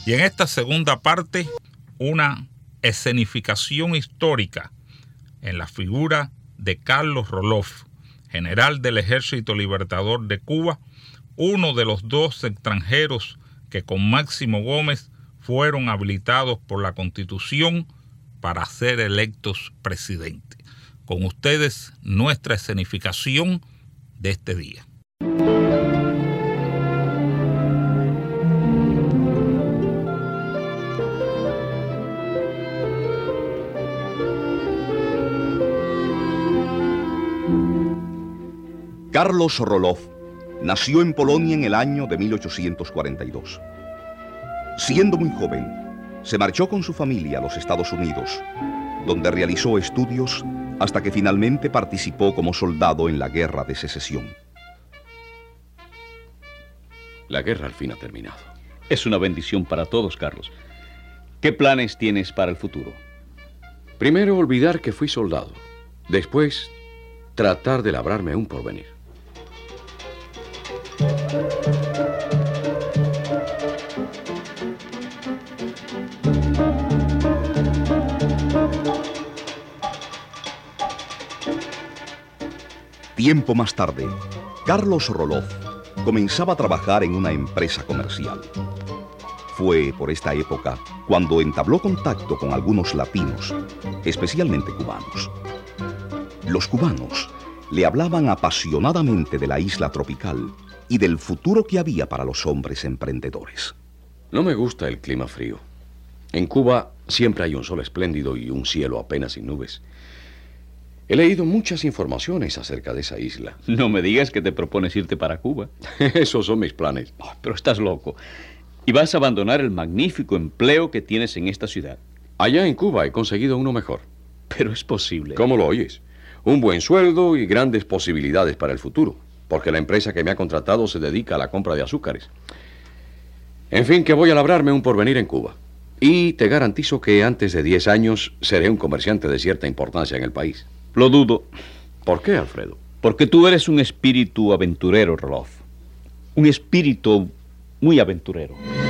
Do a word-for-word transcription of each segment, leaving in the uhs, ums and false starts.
Y en esta segunda parte, una escenificación histórica en la figura de Carlos Roloff, general del Ejército Libertador de Cuba, uno de los dos extranjeros que con Máximo Gómez fueron habilitados por la Constitución para ser electos presidente. Con ustedes, nuestra escenificación de este día. Carlos Roloff nació en Polonia en el año de mil ochocientos cuarenta y dos. Siendo muy joven, se marchó con su familia a los Estados Unidos, donde realizó estudios hasta que finalmente participó como soldado en la Guerra de Secesión. La guerra al fin ha terminado. Es una bendición para todos, Carlos. ¿Qué planes tienes para el futuro? Primero, olvidar que fui soldado. Después, tratar de labrarme un porvenir. Tiempo más tarde, Carlos Roloff comenzaba a trabajar en una empresa comercial. Fue por esta época cuando entabló contacto con algunos latinos, especialmente cubanos. Los cubanos le hablaban apasionadamente de la isla tropical y del futuro que había para los hombres emprendedores. No me gusta el clima frío. En Cuba siempre hay un sol espléndido y un cielo apenas sin nubes. He leído muchas informaciones acerca de esa isla. No me digas que te propones irte para Cuba. Esos son mis planes. Oh, pero estás loco. Y vas a abandonar el magnífico empleo que tienes en esta ciudad. Allá en Cuba he conseguido uno mejor. Pero es posible. ¿Cómo lo oyes? Un buen sueldo y grandes posibilidades para el futuro, porque la empresa que me ha contratado se dedica a la compra de azúcares. En fin, que voy a labrarme un porvenir en Cuba. Y te garantizo que antes de diez años seré un comerciante de cierta importancia en el país. Lo dudo. ¿Por qué, Alfredo? Porque tú eres un espíritu aventurero, Roloff. Un espíritu muy aventurero.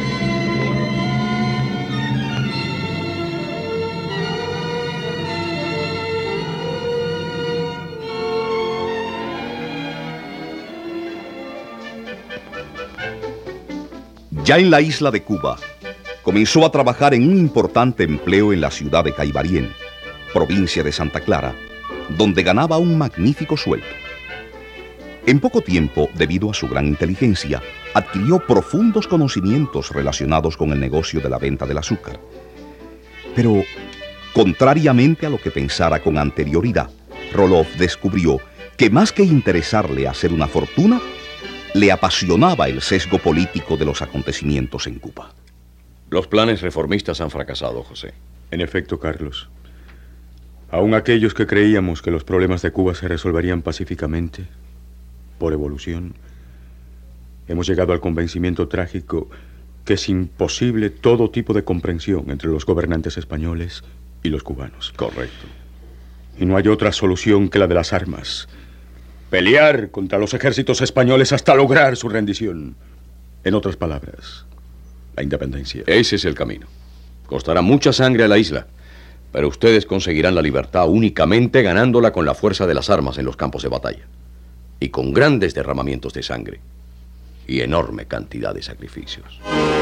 Ya en la isla de Cuba, comenzó a trabajar en un importante empleo en la ciudad de Caibarien, provincia de Santa Clara, donde ganaba un magnífico sueldo. En poco tiempo, debido a su gran inteligencia, adquirió profundos conocimientos relacionados con el negocio de la venta del azúcar. Pero, contrariamente a lo que pensara con anterioridad, Roloff descubrió que más que interesarle hacer una fortuna, le apasionaba el sesgo político de los acontecimientos en Cuba. Los planes reformistas han fracasado, José. En efecto, Carlos. Aun aquellos que creíamos que los problemas de Cuba se resolverían pacíficamente, por evolución, hemos llegado al convencimiento trágico que es imposible todo tipo de comprensión entre los gobernantes españoles y los cubanos. Correcto. Y no hay otra solución que la de las armas. Pelear contra los ejércitos españoles hasta lograr su rendición. En otras palabras, la independencia. Ese es el camino. Costará mucha sangre a la isla, pero ustedes conseguirán la libertad únicamente ganándola con la fuerza de las armas en los campos de batalla. Y con grandes derramamientos de sangre y enorme cantidad de sacrificios.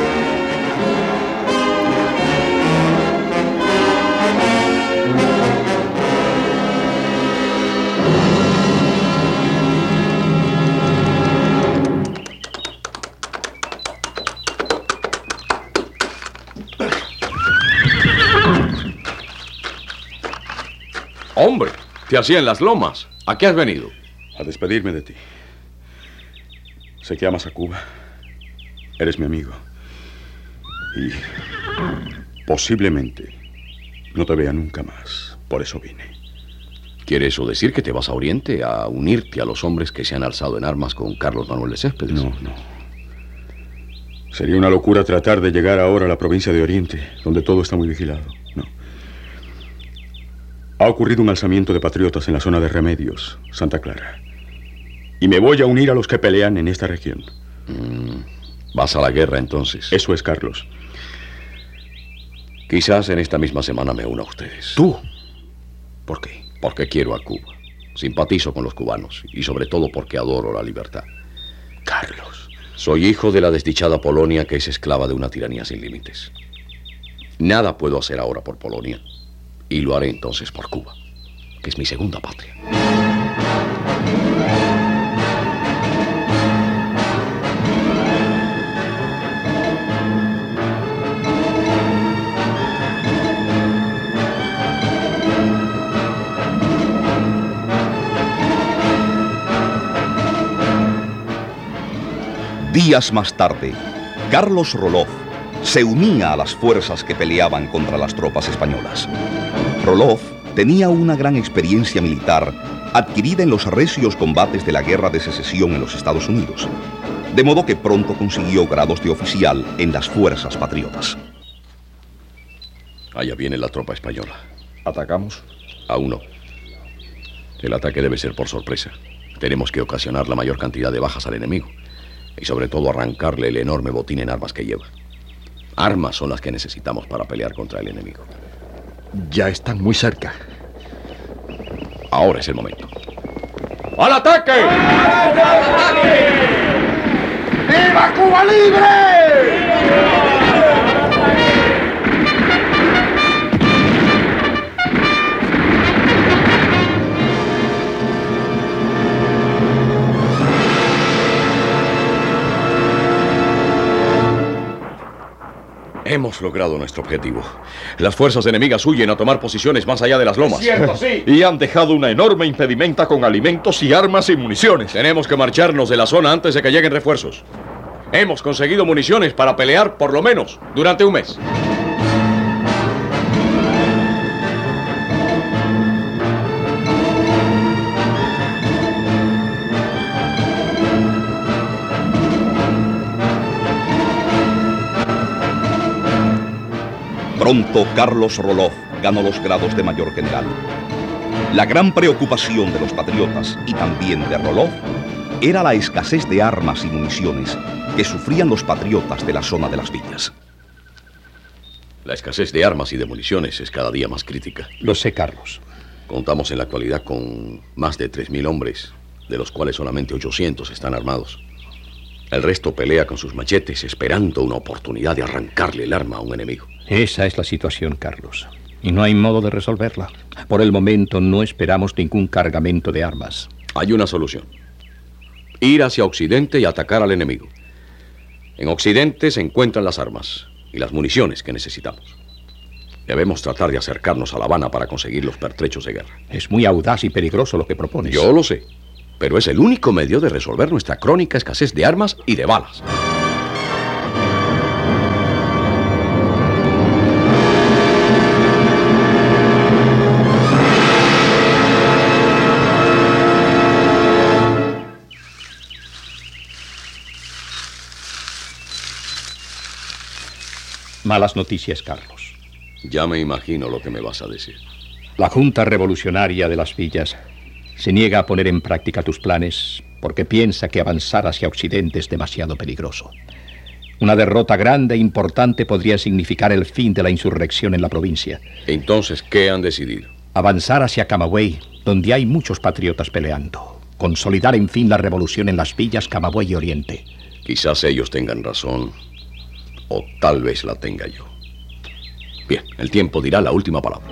Hombre, te hacía en las lomas. ¿A qué has venido? A despedirme de ti. Sé que amas a Cuba. Eres mi amigo. Y posiblemente no te vea nunca más. Por eso vine. ¿Quiere eso decir que te vas a Oriente a unirte a los hombres que se han alzado en armas con Carlos Manuel de Céspedes? No, no. Sería una locura tratar de llegar ahora a la provincia de Oriente, donde todo está muy vigilado. No. Ha ocurrido un alzamiento de patriotas en la zona de Remedios, Santa Clara. Y me voy a unir a los que pelean en esta región. Mm, ¿Vas a la guerra entonces? Eso es, Carlos. Quizás en esta misma semana me una a ustedes. ¿Tú? ¿Por qué? Porque quiero a Cuba. Simpatizo con los cubanos y sobre todo porque adoro la libertad. Carlos. Soy hijo de la desdichada Polonia, que es esclava de una tiranía sin límites. Nada puedo hacer ahora por Polonia y lo haré entonces por Cuba, que es mi segunda patria. Días más tarde, Carlos Roloff se unía a las fuerzas que peleaban contra las tropas españolas. Roloff tenía una gran experiencia militar adquirida en los recios combates de la Guerra de Secesión en los Estados Unidos, de modo que pronto consiguió grados de oficial en las fuerzas patriotas. Allá viene la tropa española. ¿Atacamos? Aún no. El ataque debe ser por sorpresa. Tenemos que ocasionar la mayor cantidad de bajas al enemigo y sobre todo arrancarle el enorme botín en armas que lleva. Armas son las que necesitamos para pelear contra el enemigo. Ya están muy cerca. Ahora es el momento. ¡Al ataque! ¡Al ataque! ¡Viva Cuba libre! Hemos logrado nuestro objetivo. Las fuerzas enemigas huyen a tomar posiciones más allá de las lomas. Cierto, sí. Y han dejado una enorme impedimenta con alimentos y armas y municiones. Tenemos que marcharnos de la zona antes de que lleguen refuerzos. Hemos conseguido municiones para pelear por lo menos durante un mes. Pronto Carlos Roloff ganó los grados de mayor general. La gran preocupación de los patriotas y también de Roloff era la escasez de armas y municiones que sufrían los patriotas de la zona de las villas. La escasez de armas y de municiones es cada día más crítica. Lo sé, Carlos. Contamos en la actualidad con más de tres mil hombres, de los cuales solamente ochocientos están armados. El resto pelea con sus machetes esperando una oportunidad de arrancarle el arma a un enemigo. Esa es la situación, Carlos. Y no hay modo de resolverla. Por el momento no esperamos ningún cargamento de armas. Hay una solución. Ir hacia Occidente y atacar al enemigo. En Occidente se encuentran las armas y las municiones que necesitamos. Debemos tratar de acercarnos a La Habana para conseguir los pertrechos de guerra. Es muy audaz y peligroso lo que propones. Yo lo sé, pero es el único medio de resolver nuestra crónica escasez de armas y de balas. Malas noticias, Carlos. Ya me imagino lo que me vas a decir. La Junta Revolucionaria de las Villas se niega a poner en práctica tus planes porque piensa que avanzar hacia Occidente es demasiado peligroso. Una derrota grande e importante podría significar el fin de la insurrección en la provincia. Entonces, ¿qué han decidido? Avanzar hacia Camagüey, donde hay muchos patriotas peleando. Consolidar, en fin, la revolución en las villas Camagüey y Oriente. Quizás ellos tengan razón, o tal vez la tenga yo. Bien, el tiempo dirá la última palabra.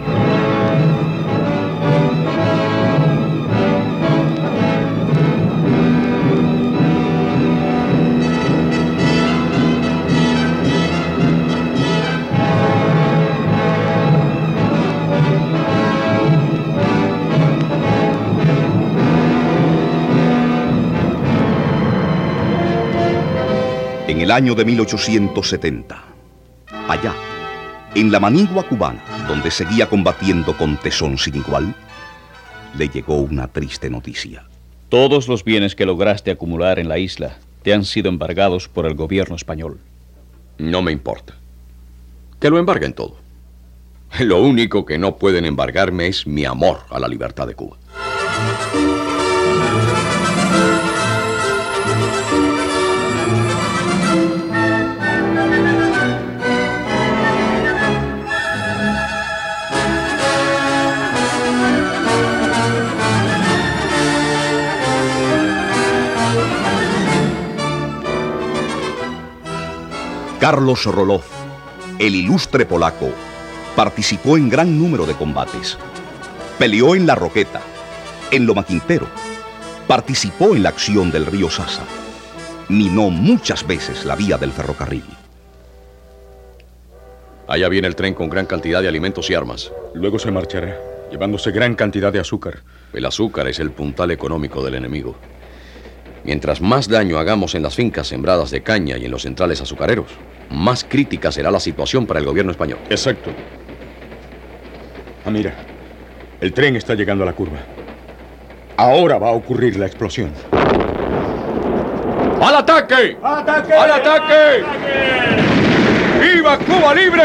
En el año de mil ochocientos setenta, allá, en la manigua cubana, donde seguía combatiendo con tesón sin igual, le llegó una triste noticia. Todos los bienes que lograste acumular en la isla te han sido embargados por el gobierno español. No me importa. Que lo embarguen todo. Lo único que no pueden embargarme es mi amor a la libertad de Cuba. Carlos Roloff, el ilustre polaco, participó en gran número de combates. Peleó en La Roqueta, en Loma Quintero, participó en la acción del río Sasa, minó muchas veces la vía del ferrocarril. Allá viene el tren con gran cantidad de alimentos y armas. Luego se marchará, llevándose gran cantidad de azúcar. El azúcar es el puntal económico del enemigo. Mientras más daño hagamos en las fincas sembradas de caña y en los centrales azucareros, más crítica será la situación para el gobierno español. Exacto. Ah, mira, el tren está llegando a la curva. Ahora va a ocurrir la explosión. ¡Al ataque! ¡Al ataque! ¡Al ataque! ¡Viva Cuba libre!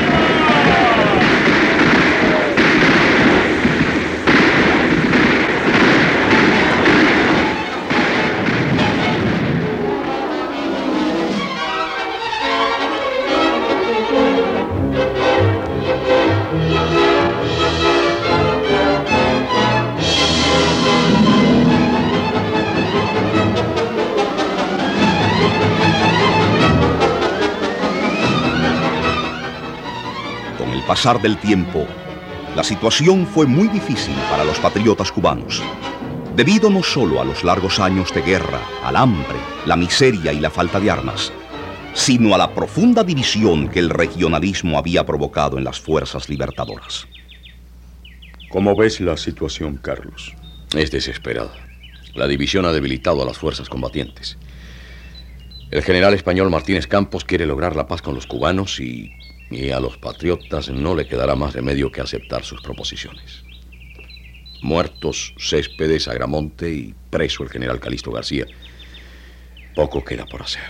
Pasar del tiempo, la situación fue muy difícil para los patriotas cubanos, debido no solo a los largos años de guerra, al hambre, la miseria y la falta de armas, sino a la profunda división que el regionalismo había provocado en las fuerzas libertadoras. ¿Cómo ves la situación, Carlos? Es desesperada. La división ha debilitado a las fuerzas combatientes. El general español Martínez Campos quiere lograr la paz con los cubanos y... Y a los patriotas no le quedará más remedio que aceptar sus proposiciones. Muertos Céspedes, Agramonte y preso el general Calixto García, poco queda por hacer.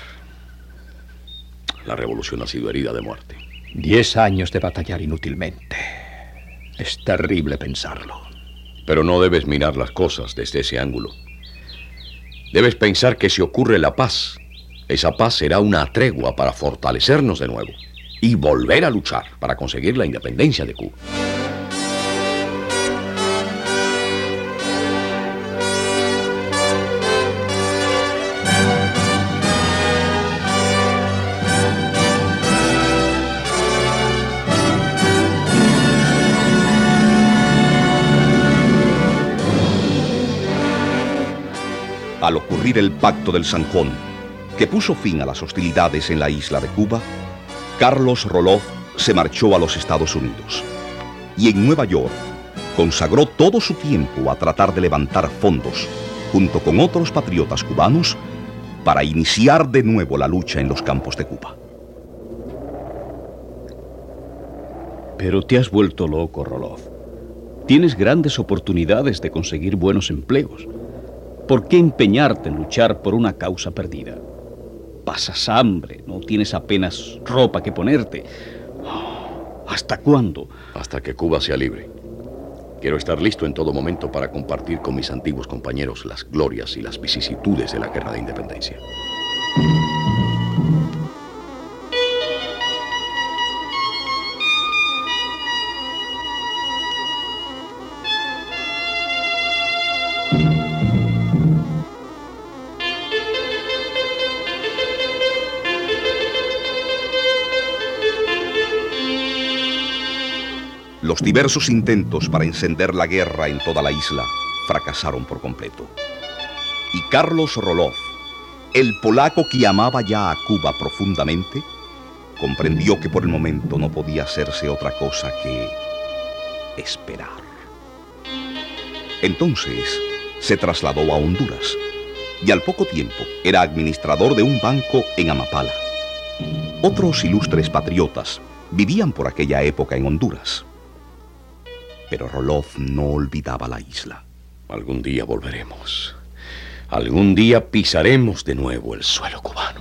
La revolución ha sido herida de muerte. Diez años de batallar inútilmente. Es terrible pensarlo. Pero no debes mirar las cosas desde ese ángulo. Debes pensar que si ocurre la paz, esa paz será una tregua para fortalecernos de nuevo y volver a luchar para conseguir la independencia de Cuba. Al ocurrir el Pacto del Zanjón, que puso fin a las hostilidades en la isla de Cuba, Carlos Roloff se marchó a los Estados Unidos y en Nueva York consagró todo su tiempo a tratar de levantar fondos, junto con otros patriotas cubanos, para iniciar de nuevo la lucha en los campos de Cuba. Pero te has vuelto loco, Roloff. Tienes grandes oportunidades de conseguir buenos empleos. ¿Por qué empeñarte en luchar por una causa perdida? Pasas hambre, no tienes apenas ropa que ponerte. ¿Hasta cuándo? Hasta que Cuba sea libre. Quiero estar listo en todo momento para compartir con mis antiguos compañeros las glorias y las vicisitudes de la guerra de independencia. Los diversos intentos para encender la guerra en toda la isla fracasaron por completo. Y Carlos Roloff, el polaco que amaba ya a Cuba profundamente, comprendió que por el momento no podía hacerse otra cosa que esperar. Entonces se trasladó a Honduras y al poco tiempo era administrador de un banco en Amapala. Otros ilustres patriotas vivían por aquella época en Honduras. Pero Roloff no olvidaba la isla. Algún día volveremos. Algún día pisaremos de nuevo el suelo cubano.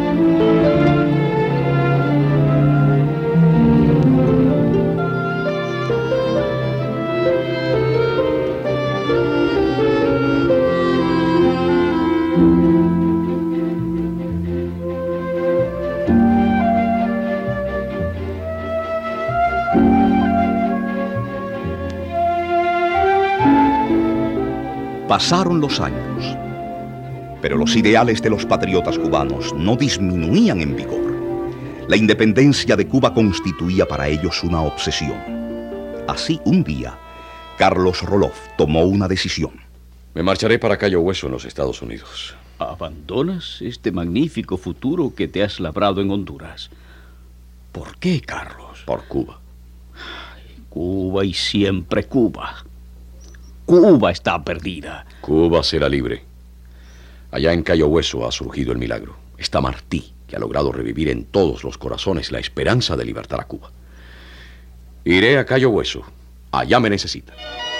Pasaron los años, pero los ideales de los patriotas cubanos no disminuían en vigor. La independencia de Cuba constituía para ellos una obsesión. Así, un día, Carlos Roloff tomó una decisión. Me marcharé para Cayo Hueso en los Estados Unidos. ¿Abandonas este magnífico futuro que te has labrado en Honduras? ¿Por qué, Carlos? Por Cuba. Ay, Cuba y siempre Cuba. Cuba está perdida. Cuba será libre. Allá en Cayo Hueso ha surgido el milagro. Está Martí, que ha logrado revivir en todos los corazones la esperanza de libertar a Cuba. Iré a Cayo Hueso. Allá me necesita.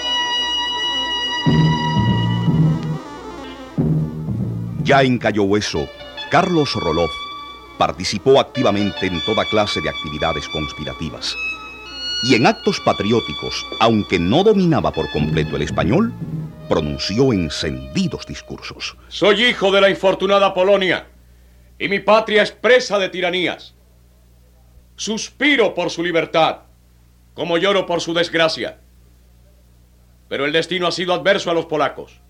Ya en Cayo Hueso, Carlos Roloff participó activamente en toda clase de actividades conspirativas. Y en actos patrióticos, aunque no dominaba por completo el español, pronunció encendidos discursos. Soy hijo de la infortunada Polonia, y mi patria es presa de tiranías. Suspiro por su libertad, como lloro por su desgracia. Pero el destino ha sido adverso a los polacos.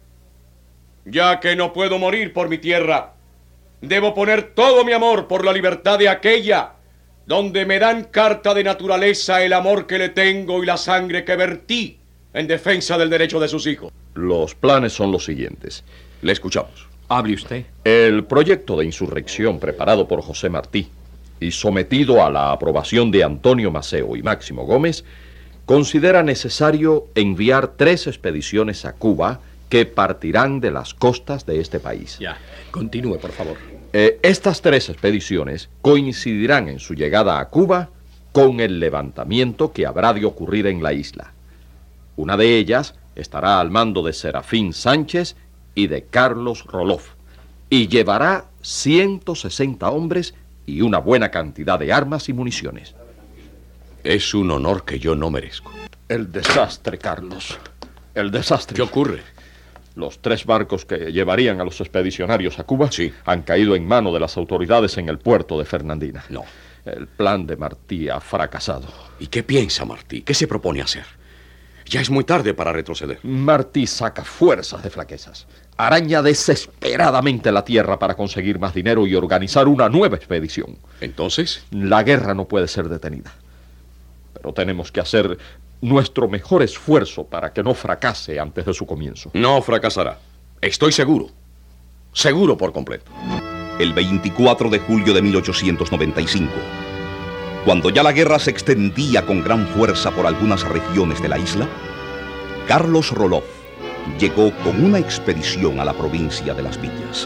Ya que no puedo morir por mi tierra, debo poner todo mi amor por la libertad de aquella donde me dan carta de naturaleza el amor que le tengo y la sangre que vertí en defensa del derecho de sus hijos. Los planes son los siguientes. Le escuchamos. Hable usted. El proyecto de insurrección preparado por José Martí y sometido a la aprobación de Antonio Maceo y Máximo Gómez considera necesario enviar tres expediciones a Cuba que partirán de las costas de este país. Ya, continúe, por favor. Eh, estas tres expediciones coincidirán en su llegada a Cuba con el levantamiento que habrá de ocurrir en la isla. Una de ellas estará al mando de Serafín Sánchez y de Carlos Roloff, y llevará ciento sesenta hombres y una buena cantidad de armas y municiones. Es un honor que yo no merezco. El desastre, Carlos. El desastre. ¿Qué ocurre? Los tres barcos que llevarían a los expedicionarios a Cuba sí. han caído en manos de las autoridades en el puerto de Fernandina. No. El plan de Martí ha fracasado. ¿Y qué piensa Martí? ¿Qué se propone hacer? Ya es muy tarde para retroceder. Martí saca fuerzas de flaquezas. Araña desesperadamente la tierra para conseguir más dinero y organizar una nueva expedición. ¿Entonces? La guerra no puede ser detenida. Pero tenemos que hacer nuestro mejor esfuerzo para que no fracase antes de su comienzo. No fracasará. Estoy seguro. Seguro por completo. El veinticuatro de julio de mil ochocientos noventa y cinco, cuando ya la guerra se extendía con gran fuerza por algunas regiones de la isla, Carlos Roloff llegó con una expedición a la provincia de Las Villas.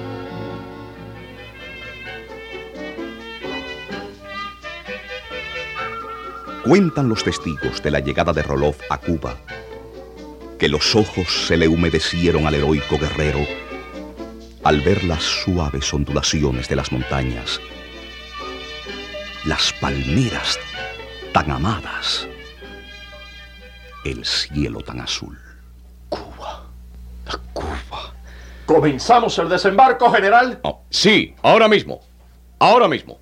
Cuentan los testigos de la llegada de Roloff a Cuba que los ojos se le humedecieron al heroico guerrero al ver las suaves ondulaciones de las montañas, las palmeras tan amadas, el cielo tan azul. Cuba, la Cuba. ¿Comenzamos el desembarco, general? Oh, sí, ahora mismo, ahora mismo.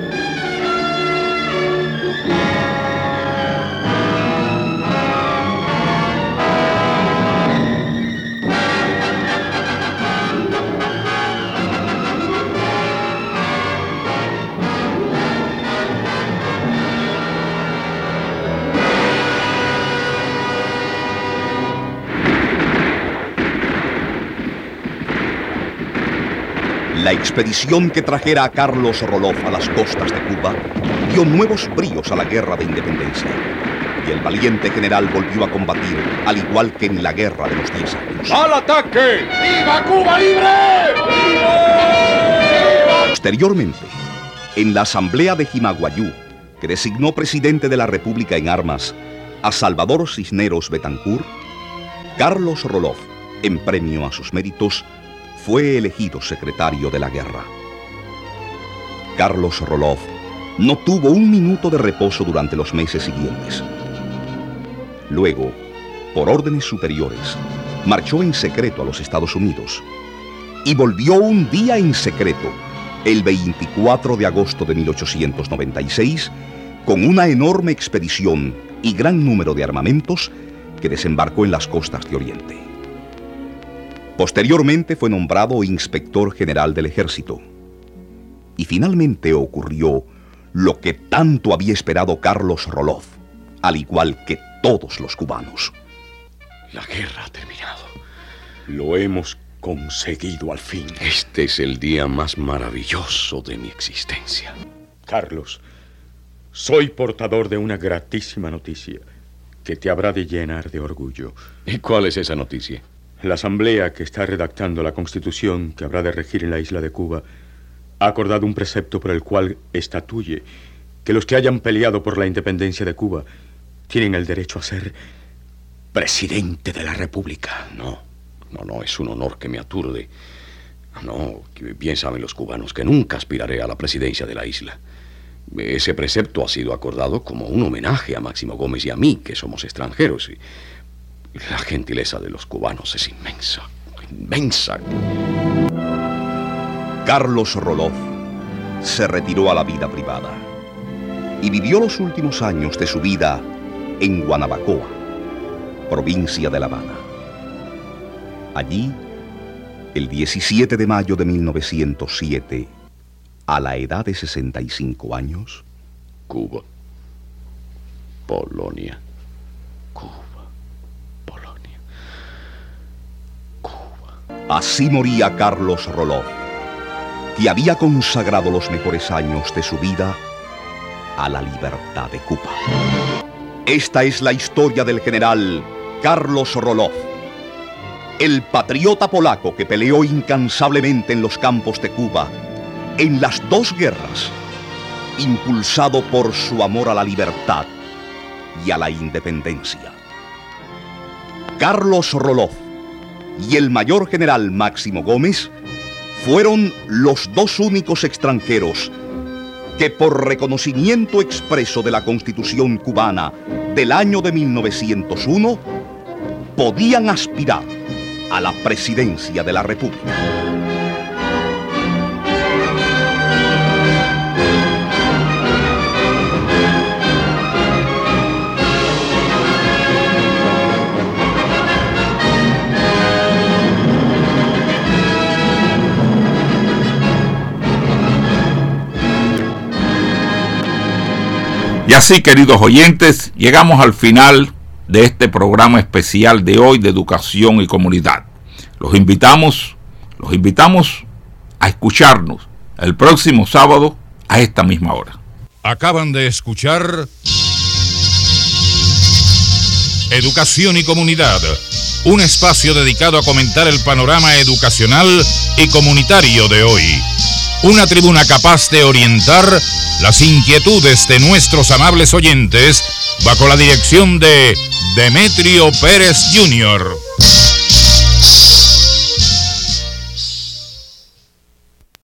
La expedición que trajera a Carlos Roloff a las costas de Cuba dio nuevos bríos a la guerra de independencia. Y el valiente general volvió a combatir, al igual que en la guerra de los diez años. ¡Al ataque! ¡Viva Cuba libre! ¡Viva! Posteriormente, en la asamblea de Jimaguayú, que designó presidente de la República en armas a Salvador Cisneros Betancourt, Carlos Roloff, en premio a sus méritos, fue elegido secretario de la guerra. Carlos Roloff no tuvo un minuto de reposo durante los meses siguientes. Luego, por órdenes superiores, marchó en secreto a los Estados Unidos y volvió un día en secreto, el veinticuatro de agosto de mil ochocientos noventa y seis, con una enorme expedición y gran número de armamentos que desembarcó en las costas de Oriente. Posteriormente fue nombrado inspector general del ejército. Y finalmente ocurrió lo que tanto había esperado Carlos Roloff, al igual que todos los cubanos. La guerra ha terminado. Lo hemos conseguido al fin. Este es el día más maravilloso de mi existencia. Carlos, soy portador de una gratísima noticia que te habrá de llenar de orgullo. ¿Y cuál es esa noticia? La asamblea que está redactando la constitución que habrá de regir en la isla de Cuba ha acordado un precepto por el cual estatuye que los que hayan peleado por la independencia de Cuba tienen el derecho a ser presidente de la República. No, no, no, es un honor que me aturde. No, que bien saben los cubanos que nunca aspiraré a la presidencia de la isla. Ese precepto ha sido acordado como un homenaje a Máximo Gómez y a mí, que somos extranjeros. Y la gentileza de los cubanos es inmensa, inmensa. Carlos Roloff se retiró a la vida privada y vivió los últimos años de su vida en Guanabacoa, provincia de La Habana. Allí, el diecisiete de mayo de mil novecientos siete, a la edad de sesenta y cinco años, Cuba, Polonia, Cuba, Polonia, Cuba. Así moría Carlos Roloff, que había consagrado los mejores años de su vida a la libertad de Cuba. Esta es la historia del general Carlos Roloff, el patriota polaco que peleó incansablemente en los campos de Cuba en las dos guerras, impulsado por su amor a la libertad y a la independencia. Carlos Roloff y el mayor general Máximo Gómez fueron los dos únicos extranjeros que, por reconocimiento expreso de la Constitución cubana del año de mil novecientos uno, podían aspirar a la presidencia de la República. Y así, queridos oyentes, llegamos al final de este programa especial de hoy de Educación y Comunidad. Los invitamos, los invitamos a escucharnos el próximo sábado a esta misma hora. Acaban de escuchar Educación y Comunidad, un espacio dedicado a comentar el panorama educacional y comunitario de hoy. Una tribuna capaz de orientar las inquietudes de nuestros amables oyentes bajo la dirección de Demetrio Pérez junior